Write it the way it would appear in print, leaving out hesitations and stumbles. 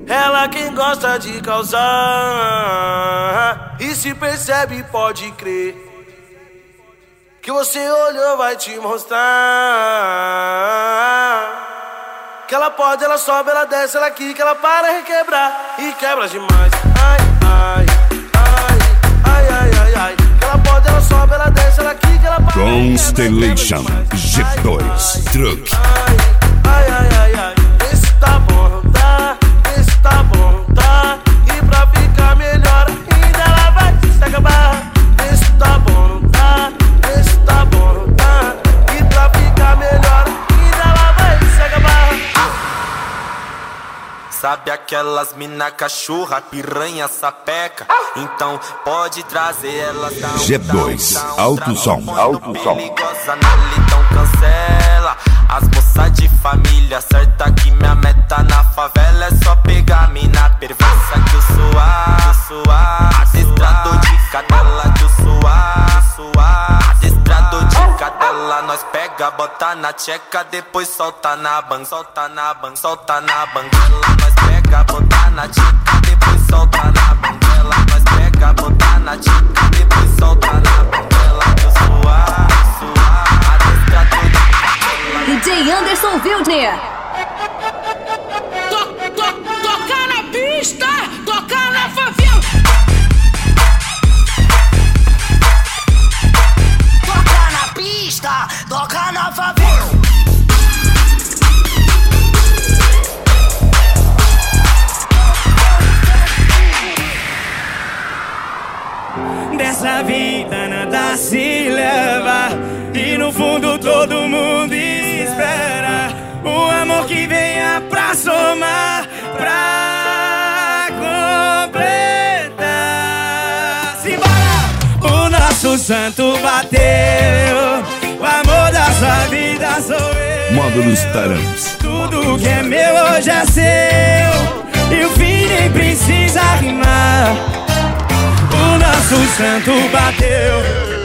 Ela quem gosta de causar, e se percebe pode crer, que você olhou vai te mostrar. Que ela pode, ela sobe, ela desce, ela quica, ela para requebrar e quebra demais. Ai, ai, ai, ai, ai, ai, ai. Que ela pode, ela sobe, ela desce, ela quica, ela para Constellation G2 Truck. Ai, ai, ai, ai, ai. Esse tá bom, tá? Esse tá bom, tá? E pra ficar melhor ainda ela vai se acabar. Esse tá bom, tá? Esse tá bom, tá? E pra ficar melhor ainda ela vai se acabar. Sabe aquelas mina cachorra, piranha, sapeca? Então pode trazer elas da G2 Alto Som. Perigosa na litão cancela. As moças de família, certa que minha meta na favela é só pegar mina perversa que eu suar. Adestrador de cadela que eu suar. Adestrador de cadela, nós pega, bota na tcheca, depois solta na banguela, solta na banguela. Nós pega, bota na tcheca, depois solta na banguela. Nós pega, bota na tcheca, depois solta na banguela que eu suar. Adestrador de DJ Anderson Wildner. Toca na pista, toca na favela. Toca na pista, toca na favela. Dessa vida nada se leva, e no fundo todo mundo espera um amor que venha pra somar, pra completar. Simbora! O nosso santo bateu, o amor da sua vida sou eu. Módulos Taranos. Tudo que é meu hoje é seu, e o fim nem precisa rimar. O nosso santo bateu.